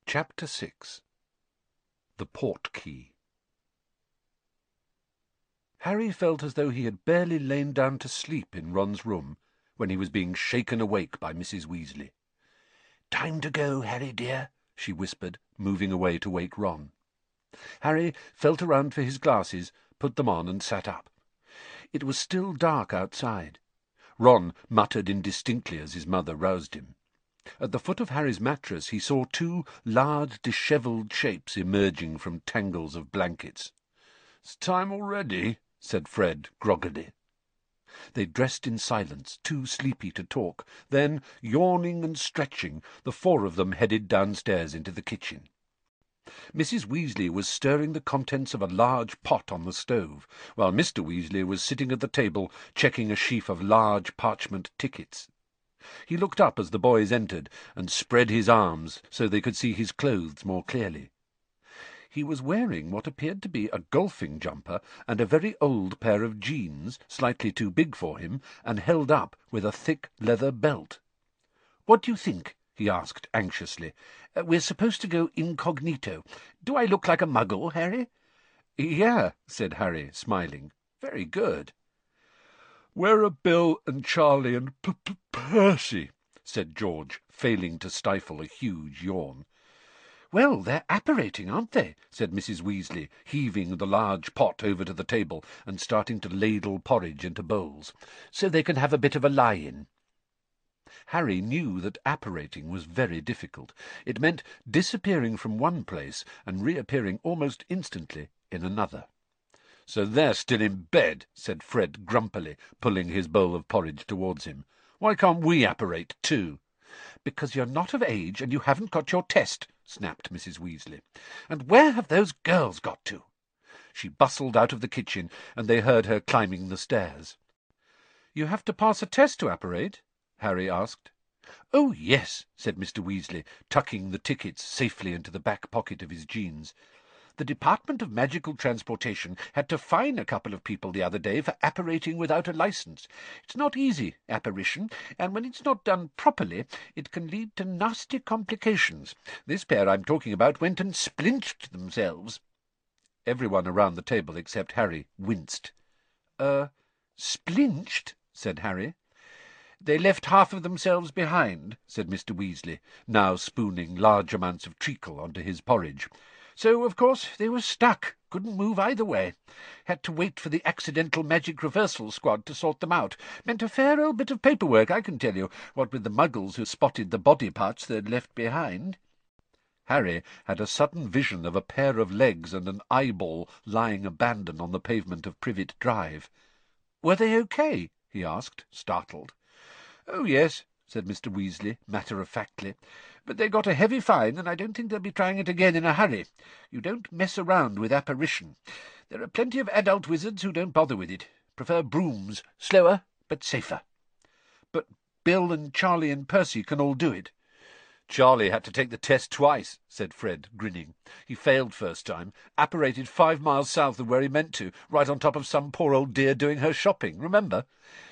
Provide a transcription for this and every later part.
Chapter 6. The Portkey. Harry felt as though he had barely lain down to sleep in Ron's room when he was being shaken awake by Mrs. Weasley. "Time to go, Harry dear," she whispered, moving away to wake Ron. Harry felt around for his glasses, put them on, and sat up. It was still dark outside. Ron muttered indistinctly as his mother roused him. At the foot of Harry's mattress he saw two large, dishevelled shapes emerging from tangles of blankets. "It's time already," said Fred groggily. They dressed in silence, too sleepy to talk. Then, yawning and stretching, the four of them headed downstairs into the kitchen. Mrs. Weasley was stirring the contents of a large pot on the stove, while Mr. Weasley was sitting at the table checking a sheaf of large parchment tickets. He looked up as the boys entered, and spread his arms so they could see his clothes more clearly. He was wearing what appeared to be a golfing jumper and a very old pair of jeans, slightly too big for him, and held up with a thick leather belt. "What do you think?" he asked anxiously. "We're supposed to go incognito. Do I look like a muggle, Harry?" "Yeah," said Harry, smiling. "Very good." "Where are Bill and Charlie and Percy?" said George, failing to stifle a huge yawn. "Well, they're apparating, aren't they?" said Mrs. Weasley, heaving the large pot over to the table and starting to ladle porridge into bowls, "so they can have a bit of a lie-in." Harry knew that apparating was very difficult. It meant disappearing from one place and reappearing almost instantly in another. "So they're still in bed," said Fred grumpily, pulling his bowl of porridge towards him. "Why can't we apparate too?" "Because you're not of age and you haven't got your test," snapped Mrs. Weasley. "And where have those girls got to?" She bustled out of the kitchen, and they heard her climbing the stairs. "You have to pass a test to apparate?" Harry asked. "Oh, yes," said Mr. Weasley, tucking the tickets safely into the back pocket of his jeans. "The Department of Magical Transportation had to fine a couple of people the other day for apparating without a license. It's not easy, apparition, and when it's not done properly, it can lead to nasty complications. This pair I'm talking about went and splinched themselves." Everyone around the table except Harry winced. "Splinched?" said Harry. "They left half of themselves behind," said Mr. Weasley, now spooning large amounts of treacle onto his porridge. "So, of course, they were stuck, couldn't move either way. Had to wait for the accidental magic reversal squad to sort them out. Meant a fair old bit of paperwork, I can tell you, what with the muggles who spotted the body parts they'd left behind." Harry had a sudden vision of a pair of legs and an eyeball lying abandoned on the pavement of Privet Drive. "Were they okay?" he asked, startled. "Oh, yes," said Mr. Weasley, matter-of-factly. "But they got a heavy fine, and I don't think they'll be trying it again in a hurry. You don't mess around with apparition. There are plenty of adult wizards who don't bother with it. Prefer brooms. Slower, but safer." "But Bill and Charlie and Percy can all do it." "Charlie had to take the test twice," said Fred, grinning. "He failed first time, apparated 5 miles south of where he meant to, right on top of some poor old dear doing her shopping, remember?"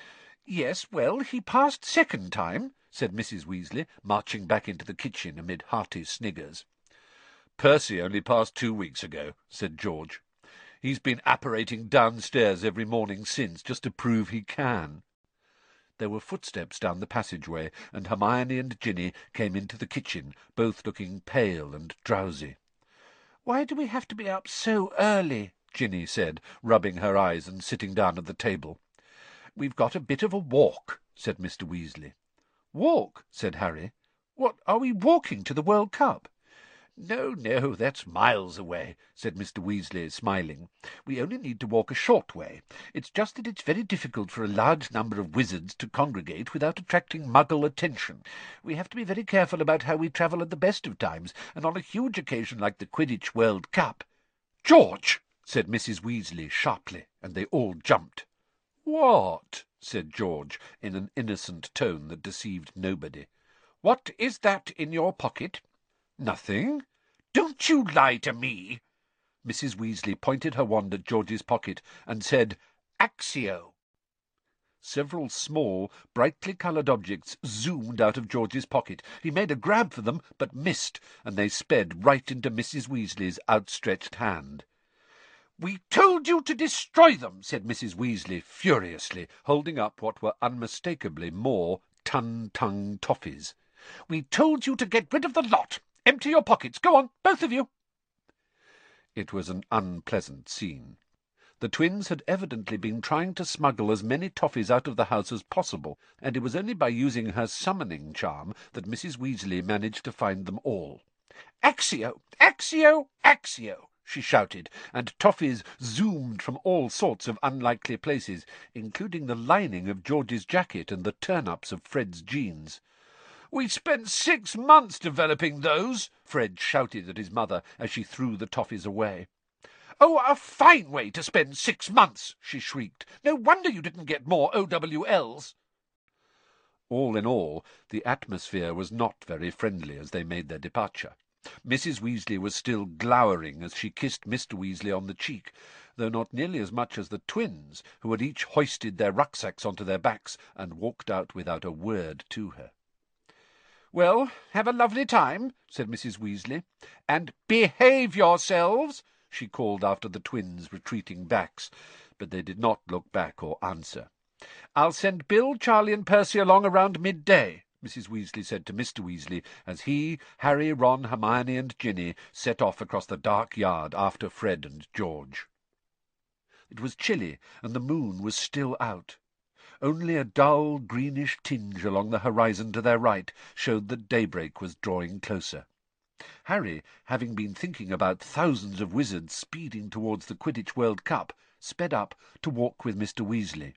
"Yes, well, he passed second time," said Mrs. Weasley, marching back into the kitchen amid hearty sniggers. "Percy only passed 2 weeks ago," said George. "He's been apparating downstairs every morning since, just to prove he can." There were footsteps down the passageway, and Hermione and Ginny came into the kitchen, both looking pale and drowsy. "Why do we have to be up so early?" Ginny said, rubbing her eyes and sitting down at the table. "We've got a bit of a walk," said Mr. Weasley. "Walk?" said Harry. "What, are we walking to the World Cup?" "No, no, that's miles away," said Mr. Weasley, smiling. "We only need to walk a short way. It's just that it's very difficult for a large number of wizards to congregate without attracting muggle attention. We have to be very careful about how we travel at the best of times, and on a huge occasion like the Quidditch World Cup—" "George!" said Mrs. Weasley sharply, and they all jumped. "What?" said George, in an innocent tone that deceived nobody. "What is that in your pocket?" "Nothing." "Don't you lie to me!" Mrs. Weasley pointed her wand at George's pocket and said, "Accio." Several small, brightly coloured objects zoomed out of George's pocket. He made a grab for them, but missed, and they sped right into Mrs. Weasley's outstretched hand. "We told you to destroy them," said Mrs. Weasley furiously, holding up what were unmistakably more Tun-Tung toffees. "We told you to get rid of the lot. Empty your pockets. Go on, both of you." It was an unpleasant scene. The twins had evidently been trying to smuggle as many toffees out of the house as possible, and it was only by using her summoning charm that Mrs. Weasley managed to find them all. "Accio! Accio! Accio!" she shouted, and toffees zoomed from all sorts of unlikely places, including the lining of George's jacket and the turn-ups of Fred's jeans. "We spent 6 months developing those," Fred shouted at his mother as she threw the toffees away. "Oh, a fine way to spend 6 months!" she shrieked. "No wonder you didn't get more OWLs." All in all, the atmosphere was not very friendly as they made their departure. Mrs. Weasley was still glowering as she kissed Mr. Weasley on the cheek, though not nearly as much as the twins, who had each hoisted their rucksacks onto their backs and walked out without a word to her. "Well, have a lovely time," said Mrs. Weasley, "and behave yourselves," she called after the twins' retreating backs, but they did not look back or answer. "I'll send Bill, Charlie, and Percy along around midday," Mrs. Weasley said to Mr. Weasley, as he, Harry, Ron, Hermione, and Ginny set off across the dark yard after Fred and George. It was chilly, and the moon was still out. Only a dull greenish tinge along the horizon to their right showed that daybreak was drawing closer. Harry, having been thinking about thousands of wizards speeding towards the Quidditch World Cup, sped up to walk with Mr. Weasley.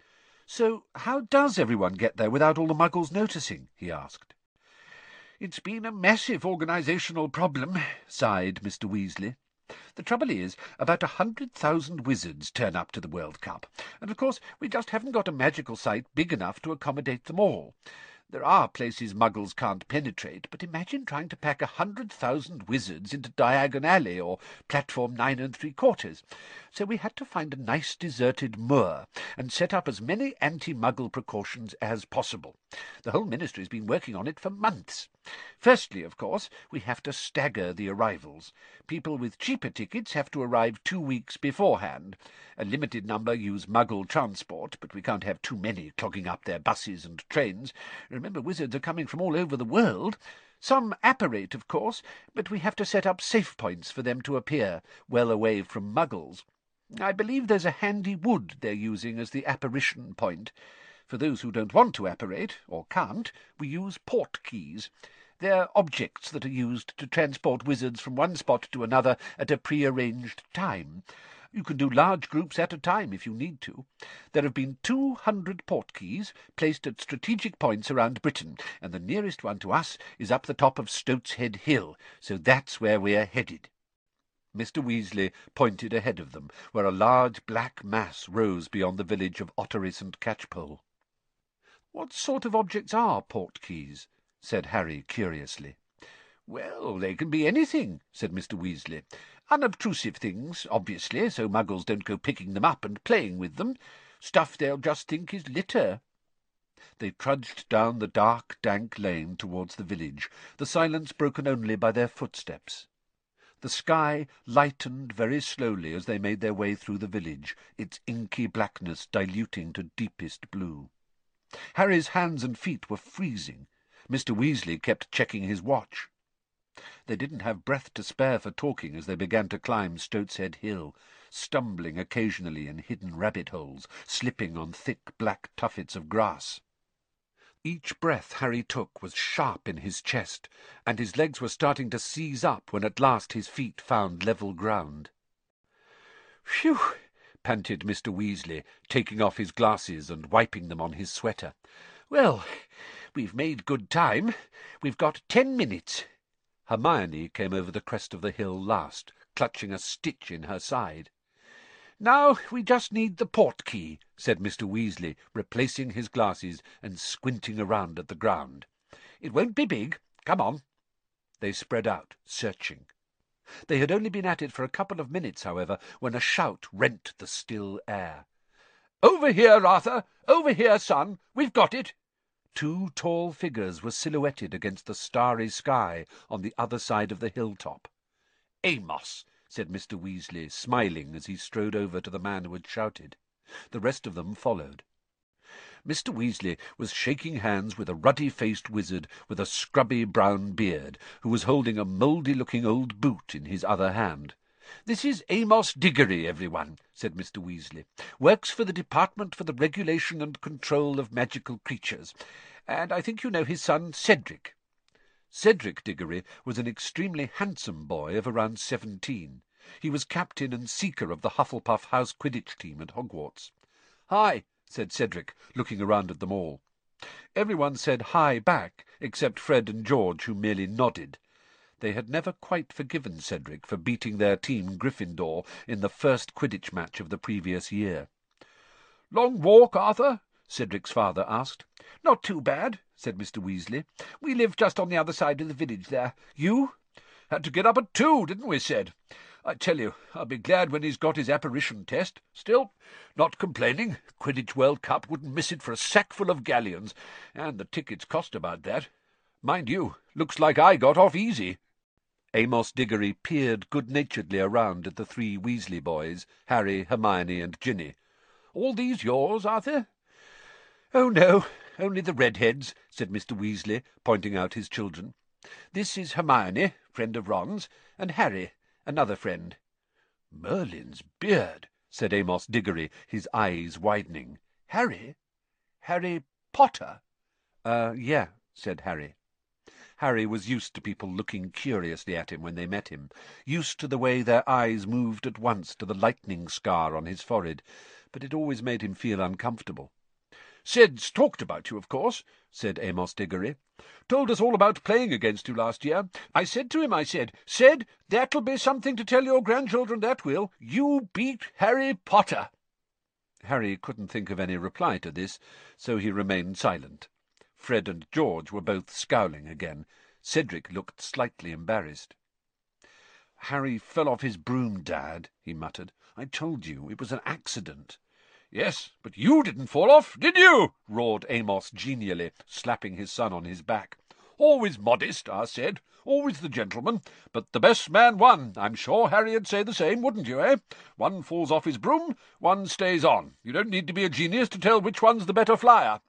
"So how does everyone get there without all the Muggles noticing?" he asked. "It's been a massive organisational problem," sighed Mr. Weasley. "The trouble is, about 100,000 wizards turn up to the World Cup, and of course we just haven't got a magical site big enough to accommodate them all. There are places Muggles can't penetrate, but imagine trying to pack 100,000 wizards into Diagon Alley or Platform 9 3/4. So we had to find a nice deserted moor and set up as many anti-Muggle precautions as possible. The whole ministry's been working on it for months. Firstly, of course, we have to stagger the arrivals. People with cheaper tickets have to arrive 2 weeks beforehand. A limited number use Muggle transport, but we can't have too many clogging up their buses and trains. Remember, wizards are coming from all over the world. Some apparate, of course, but we have to set up safe points for them to appear, well away from Muggles. I believe there's a handy wood they're using as the apparition point. For those who don't want to apparate, or can't, we use portkeys. They're objects that are used to transport wizards from one spot to another at a pre-arranged time. You can do large groups at a time if you need to. There have been 200 portkeys placed at strategic points around Britain, and the nearest one to us is up the top of Stoatshead Hill, so that's where we're headed." Mr. Weasley pointed ahead of them, where a large black mass rose beyond the village of Ottery and Catchpole. "What sort of objects are portkeys?" said Harry curiously. "Well, they can be anything," said Mr. Weasley. "Unobtrusive things, obviously, so Muggles don't go picking them up and playing with them. Stuff they'll just think is litter." They trudged down the dark, dank lane towards the village, the silence broken only by their footsteps. The sky lightened very slowly as they made their way through the village, its inky blackness diluting to deepest blue. Harry's hands and feet were freezing. Mr. Weasley kept checking his watch. They didn't have breath to spare for talking as they began to climb Stoatshead Hill, stumbling occasionally in hidden rabbit-holes, slipping on thick black tuffets of grass. Each breath Harry took was sharp in his chest, and his legs were starting to seize up when at last his feet found level ground. "Phew!" panted Mr. Weasley, taking off his glasses and wiping them on his sweater. "Well, we've made good time. We've got 10 minutes. Hermione came over the crest of the hill last, clutching a stitch in her side. "Now we just need the portkey," said Mr. Weasley, replacing his glasses and squinting around at the ground. "It won't be big. Come on." They spread out, searching. They had only been at it for a couple of minutes, however, when a shout rent the still air. "Over here, Arthur! Over here, son! We've got it!" Two tall figures were silhouetted against the starry sky on the other side of the hilltop. "Amos," said Mr. Weasley, smiling as he strode over to the man who had shouted. The rest of them followed. Mr. Weasley was shaking hands with a ruddy-faced wizard with a scrubby brown beard, who was holding a mouldy-looking old boot in his other hand. "This is Amos Diggory, everyone," said Mr. Weasley. "Works for the Department for the Regulation and Control of Magical Creatures. And I think you know his son Cedric." Cedric Diggory was an extremely handsome boy of around 17. He was captain and seeker of the Hufflepuff House Quidditch team at Hogwarts. "Hi," said Cedric, looking around at them all. Everyone said hi back, except Fred and George, who merely nodded. They had never quite forgiven Cedric for beating their team Gryffindor in the first Quidditch match of the previous year. "Long walk, Arthur?" Cedric's father asked. "Not too bad," said Mr. Weasley. "We live just on the other side of the village there. You?" "Had to get up at 2, didn't we, Ced? I tell you, I'll be glad when he's got his apparition test. Still, not complaining. Quidditch World Cup wouldn't miss it for a sackful of galleons, and the tickets cost about that. Mind you, looks like I got off easy." Amos Diggory peered good-naturedly around at the three Weasley boys, Harry, Hermione, and Ginny. "All these yours, Arthur?" "Oh, no, only the redheads," said Mr. Weasley, pointing out his children. "This is Hermione, friend of Ron's, and Harry, another friend." "Merlin's beard," said Amos Diggory, his eyes widening. "Harry? Harry Potter?" Yeah," said Harry. Harry was used to people looking curiously at him when they met him, used to the way their eyes moved at once to the lightning scar on his forehead, but it always made him feel uncomfortable. "Ced's talked about you, of course," said Amos Diggory. "Told us all about playing against you last year. I said to him, I said, 'Ced, that'll be something to tell your grandchildren, that will. You beat Harry Potter.'" Harry couldn't think of any reply to this, so he remained silent. Fred and George were both scowling again. Cedric looked slightly embarrassed. "Harry fell off his broom, Dad," he muttered. "I told you, it was an accident." "Yes, but you didn't fall off, did you?" roared Amos genially, slapping his son on his back. "Always modest," I said. "Always the gentleman. But the best man won. I'm sure Harry'd say the same, wouldn't you, eh? One falls off his broom, one stays on. You don't need to be a genius to tell which one's the better flyer."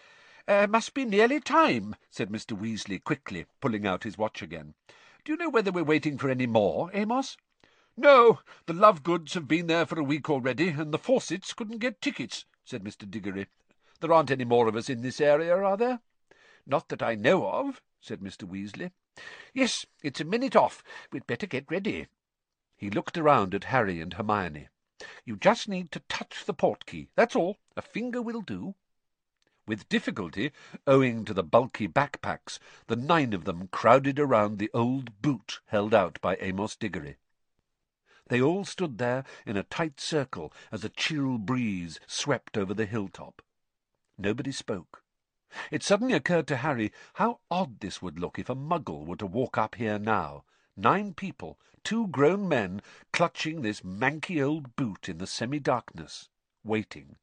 "Must be nearly time," said Mr. Weasley quickly, pulling out his watch again. "Do you know whether we're waiting for any more, Amos?" "No, the Lovegoods have been there for a week already, and the Fawcetts couldn't get tickets," said Mr. Diggory. "There aren't any more of us in this area, are there?" "Not that I know of," said Mr. Weasley. "Yes, it's a minute off. We'd better get ready." He looked around at Harry and Hermione. "You just need to touch the portkey, that's all. A finger will do." With difficulty, owing to the bulky backpacks, the 9 of them crowded around the old boot held out by Amos Diggory. They all stood there in a tight circle as a chill breeze swept over the hilltop. Nobody spoke. It suddenly occurred to Harry how odd this would look if a Muggle were to walk up here now. 9 people, 2 grown men, clutching this manky old boot in the semi-darkness, waiting.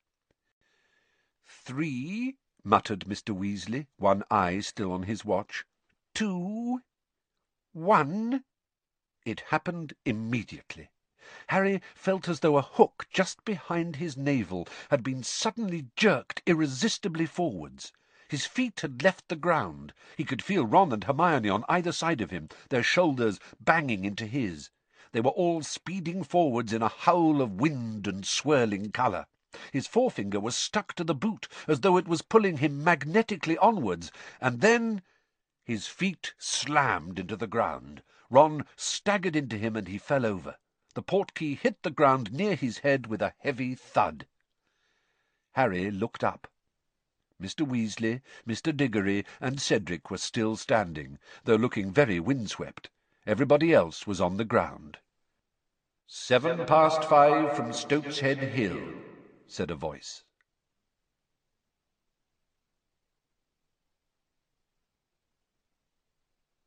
"3," muttered Mr. Weasley, one eye still on his watch. 2, 1. It happened immediately. Harry felt as though a hook just behind his navel had been suddenly jerked irresistibly forwards. His feet had left the ground. He could feel Ron and Hermione on either side of him, their shoulders banging into his. They were all speeding forwards in a howl of wind and swirling colour. His forefinger was stuck to the boot, as though it was pulling him magnetically onwards, and then his feet slammed into the ground. Ron staggered into him, and he fell over. The portkey hit the ground near his head with a heavy thud. Harry looked up. Mr. Weasley, Mr. Diggory, and Cedric were still standing, though looking very windswept. Everybody else was on the ground. 7 past 5 from Stoat's Head Hill," said a voice.